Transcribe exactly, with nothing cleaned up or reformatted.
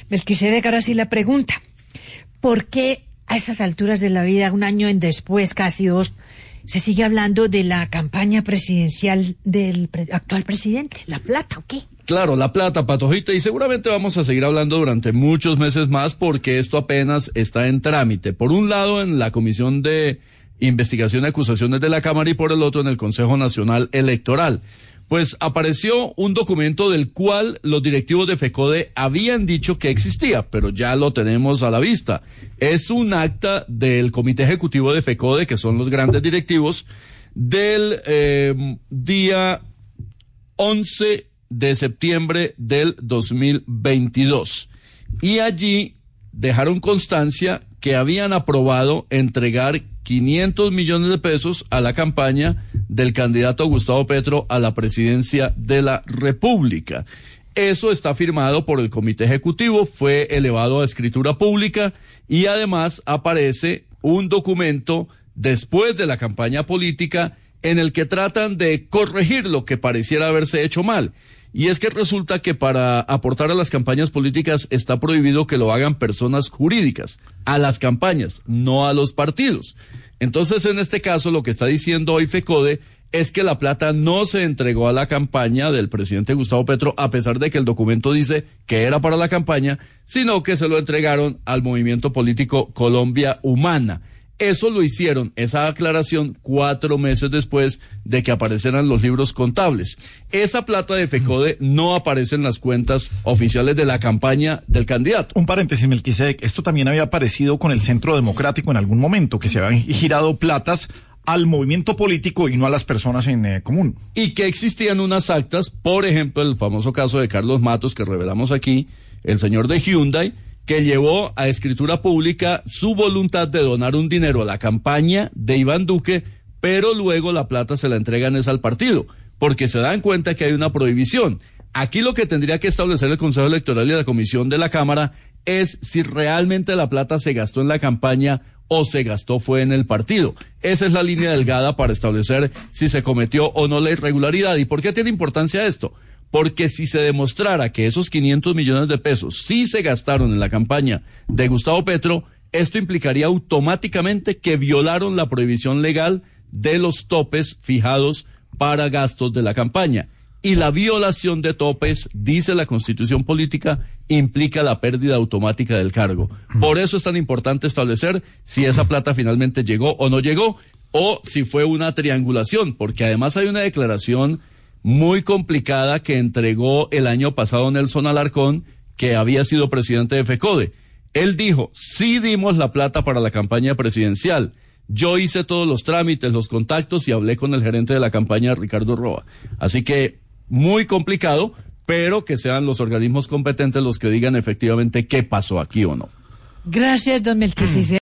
Melquisedec, ahora sí la pregunta. ¿Por qué a esas alturas de la vida, un año en después, casi dos, se sigue hablando de la campaña presidencial del pre- actual presidente? ¿La plata o qué? Claro, la plata, Patojito, y seguramente vamos a seguir hablando durante muchos meses más porque esto apenas está en trámite. Por un lado, en la Comisión de Investigación y Acusaciones de la Cámara y por el otro en el Consejo Nacional Electoral. Pues apareció un documento del cual los directivos de FECODE habían dicho que existía, pero ya lo tenemos a la vista. Es un acta del Comité Ejecutivo de FECODE, que son los grandes directivos, del eh, día once de septiembre del dos mil veintidós. Y allí dejaron constancia que habían aprobado entregar quinientos millones de pesos a la campaña del candidato Gustavo Petro a la presidencia de la República. Eso está firmado por el Comité Ejecutivo, fue elevado a escritura pública y además aparece un documento después de la campaña política en el que tratan de corregir lo que pareciera haberse hecho mal. Y es que resulta que para aportar a las campañas políticas está prohibido que lo hagan personas jurídicas, a las campañas, no a los partidos. Entonces, en este caso, lo que está diciendo hoy FECODE es que la plata no se entregó a la campaña del presidente Gustavo Petro, a pesar de que el documento dice que era para la campaña, sino que se lo entregaron al movimiento político Colombia Humana. Eso lo hicieron, esa aclaración, cuatro meses después de que aparecieran los libros contables. Esa plata de FECODE no aparece en las cuentas oficiales de la campaña del candidato. Un paréntesis, Melquisedec, esto también había aparecido con el Centro Democrático en algún momento, que se habían girado platas al movimiento político y no a las personas en eh, común. Y que existían unas actas, por ejemplo, el famoso caso de Carlos Matos, que revelamos aquí, el señor de Hyundai, que llevó a escritura pública su voluntad de donar un dinero a la campaña de Iván Duque, pero luego la plata se la entregan es al partido, porque se dan cuenta que hay una prohibición. Aquí lo que tendría que establecer el Consejo Electoral y la Comisión de la Cámara es si realmente la plata se gastó en la campaña o se gastó fue en el partido. Esa es la línea delgada para establecer si se cometió o no la irregularidad. ¿Y por qué tiene importancia esto? Porque si se demostrara que esos quinientos millones de pesos sí se gastaron en la campaña de Gustavo Petro, esto implicaría automáticamente que violaron la prohibición legal de los topes fijados para gastos de la campaña. Y la violación de topes, dice la Constitución Política, implica la pérdida automática del cargo. Por eso es tan importante establecer si esa plata finalmente llegó o no llegó, o si fue una triangulación, porque además hay una declaración muy complicada que entregó el año pasado Nelson Alarcón, que había sido presidente de FECODE. Él dijo, sí dimos la plata para la campaña presidencial. Yo hice todos los trámites, los contactos y hablé con el gerente de la campaña, Ricardo Roa. Así que muy complicado, pero que sean los organismos competentes los que digan efectivamente qué pasó aquí o no. Gracias, don Melquisedec.